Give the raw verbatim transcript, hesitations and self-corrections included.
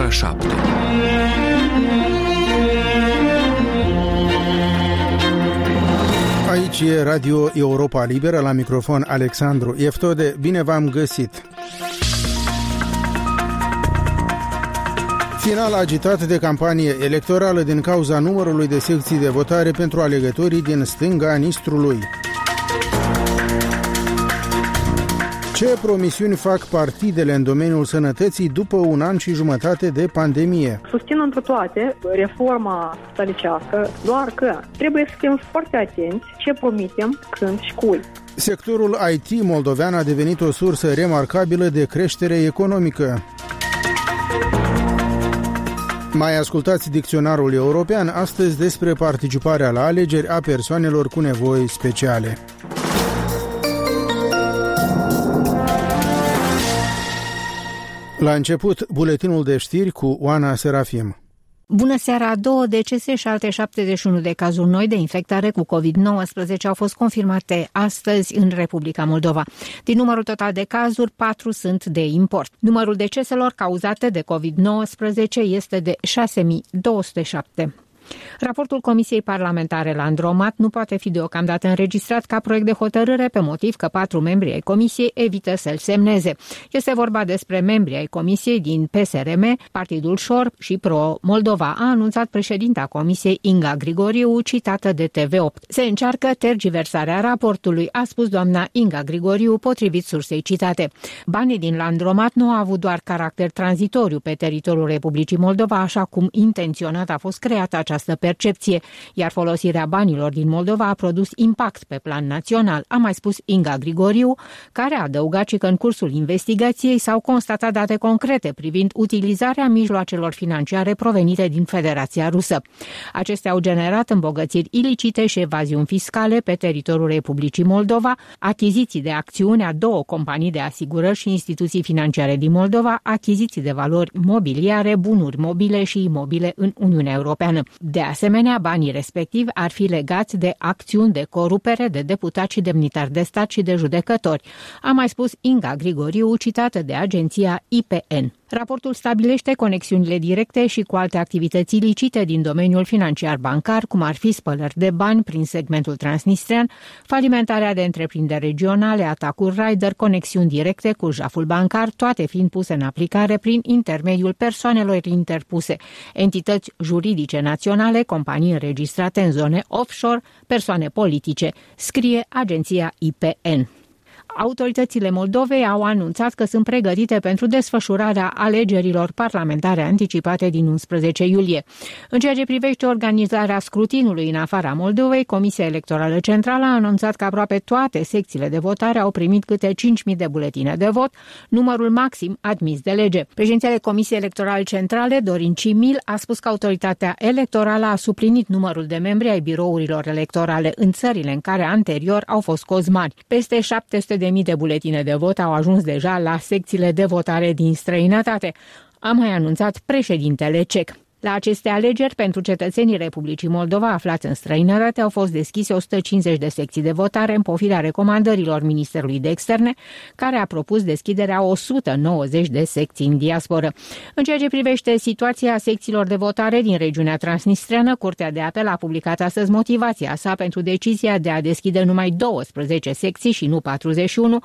ora șapte. Aici e Radio Europa Liberă, la microfon Alexandru Ieftode. Bine v-am găsit! Final agitat de campanie electorală din cauza numărului de secții de votare pentru alegătorii din stânga Nistrului. Ce promisiuni fac partidele în domeniul sănătății după un an și jumătate de pandemie? Susțin întru toate reforma stălicească, doar că trebuie să fim foarte atenți ce promitem, când și cui. Sectorul I T moldovean a devenit o sursă remarcabilă de creștere economică. Mai ascultați dicționarul european astăzi despre participarea la alegeri a persoanelor cu nevoi speciale. La început, buletinul de știri cu Oana Serafim. Bună seara! Două decese și alte șaptezeci și unu de cazuri noi de infectare cu covid nouăsprezece au fost confirmate astăzi în Republica Moldova. Din numărul total de cazuri, patru sunt de import. Numărul deceselor cauzate de covid nouăsprezece este de șase mii două sute șapte. Raportul Comisiei Parlamentare la Andromat nu poate fi deocamdată înregistrat ca proiect de hotărâre pe motiv că patru membri ai Comisiei evită să-l semneze. Este vorba despre membrii ai Comisiei din P S R M, Partidul Șor și Pro-Moldova, a anunțat președinta Comisiei Inga Grigoriu, citată de T V opt. Se încearcă tergiversarea raportului, a spus doamna Inga Grigoriu, potrivit sursei citate. Banii din Landromat nu au avut doar caracter tranzitoriu pe teritoriul Republicii Moldova, așa cum intenționat a fost creată această percepție, iar folosirea banilor din Moldova a produs impact pe plan național, a mai spus Inga Grigoriu, care a adăugat și că în cursul investigației s-au constatat date concrete privind utilizarea mijloacelor financiare provenite din Federația Rusă. Acestea au generat îmbogățiri ilicite și evaziuni fiscale pe teritoriul Republicii Moldova, achiziții de acțiuni a două companii de asigurări și instituții financiare din Moldova, achiziții de valori mobiliare, bunuri mobile și imobile în Uniunea Europeană. De asemenea, banii respectivi ar fi legați de acțiuni de corupere de deputați și demnitari de stat și de judecători, a mai spus Inga Grigoriu, citată de agenția I P N. Raportul stabilește conexiunile directe și cu alte activități ilicite din domeniul financiar bancar, cum ar fi spălări de bani prin segmentul transnistrean, falimentarea de întreprinderi regionale, atacuri rider, conexiuni directe cu jaful bancar, toate fiind puse în aplicare prin intermediul persoanelor interpuse, entități juridice naționale, companii înregistrate în zone offshore, persoane politice, scrie agenția I P N. Autoritățile Moldovei au anunțat că sunt pregătite pentru desfășurarea alegerilor parlamentare anticipate din unsprezece iulie. În ceea ce privește organizarea scrutinului în afara Moldovei, Comisia Electorală Centrală a anunțat că aproape toate secțiile de votare au primit câte cinci mii de buletine de vot, numărul maxim admis de lege. Președintele Comisiei Electorale Centrale, Dorin Cimil, a spus că autoritatea electorală a suplinit numărul de membri ai birourilor electorale în țările în care anterior au fost cozi mari. Peste șapte sute de mii de buletine de vot au ajuns deja la secțiile de votare din străinătate, a mai anunțat președintele cec. La aceste alegeri, pentru cetățenii Republicii Moldova aflați în străinătate, au fost deschise o sută cincizeci de secții de votare în pofida recomandărilor Ministerului de Externe, care a propus deschiderea o sută nouăzeci de secții în diasporă. În ceea ce privește situația secțiilor de votare din regiunea transnistreană, Curtea de Apel a publicat astăzi motivația sa pentru decizia de a deschide numai douăsprezece secții și nu patruzeci și unu,